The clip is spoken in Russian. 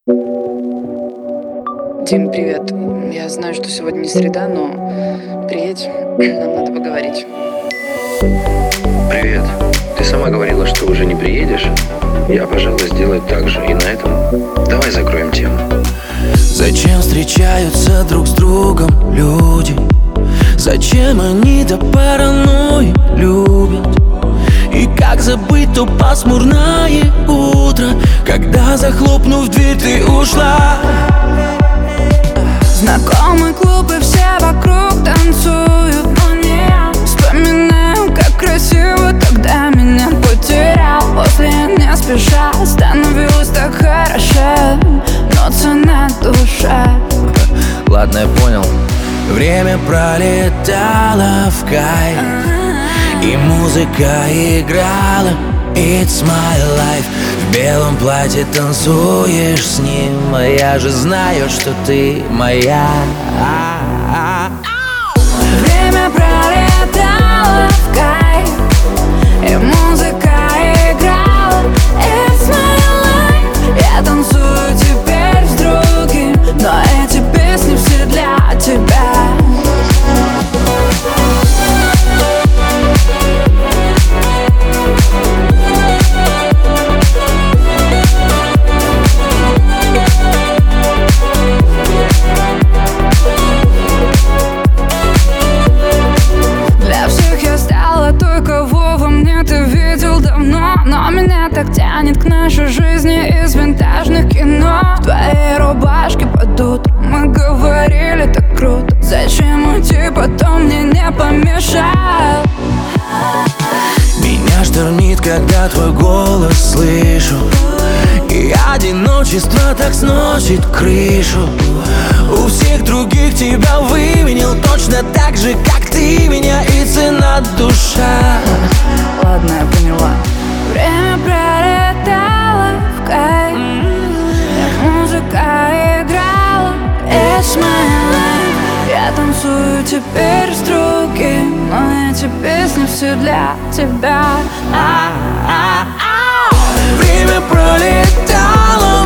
Дим, привет. Я знаю, что сегодня не среда, но приедь, нам надо поговорить. Привет. Ты сама говорила, что уже не приедешь. Я, пожалуй, сделаю так же. И на этом давай закроем тему. Зачем встречаются друг с другом люди? Зачем они до паранойи любят? И как забыть то пасмурное утро, когда, захлопнув дверь, ты ушла? Знакомый клуб и все вокруг танцуют, но не я. Вспоминаю, как красиво тогда меня потерял. После не спеша становилось так хорошо, но цена душа. Ладно, я понял. Время пролетало в кайф, и музыка играла It's my life. В белом платье танцуешь с ним, а я же знаю, что ты моя. Время пролетало в кайф, и музыка играла It's my life. Я танцую теперь с другим, но эти песни все для тебя. Но меня так тянет к нашей жизни из винтажных кино. В твоей рубашке под утро мы говорили так круто. Зачем уйти, потом мне не помешал? Меня штормит, когда твой голос слышу, и одиночество так сносит крышу. У всех других тебя выменил точно так же, как ты меня, и цена душа. Ладно, я поняла. Время пролетало в кайф, и музыка играла It's my life. Я танцую теперь с другим, но эти песни все для тебя. Время пролетало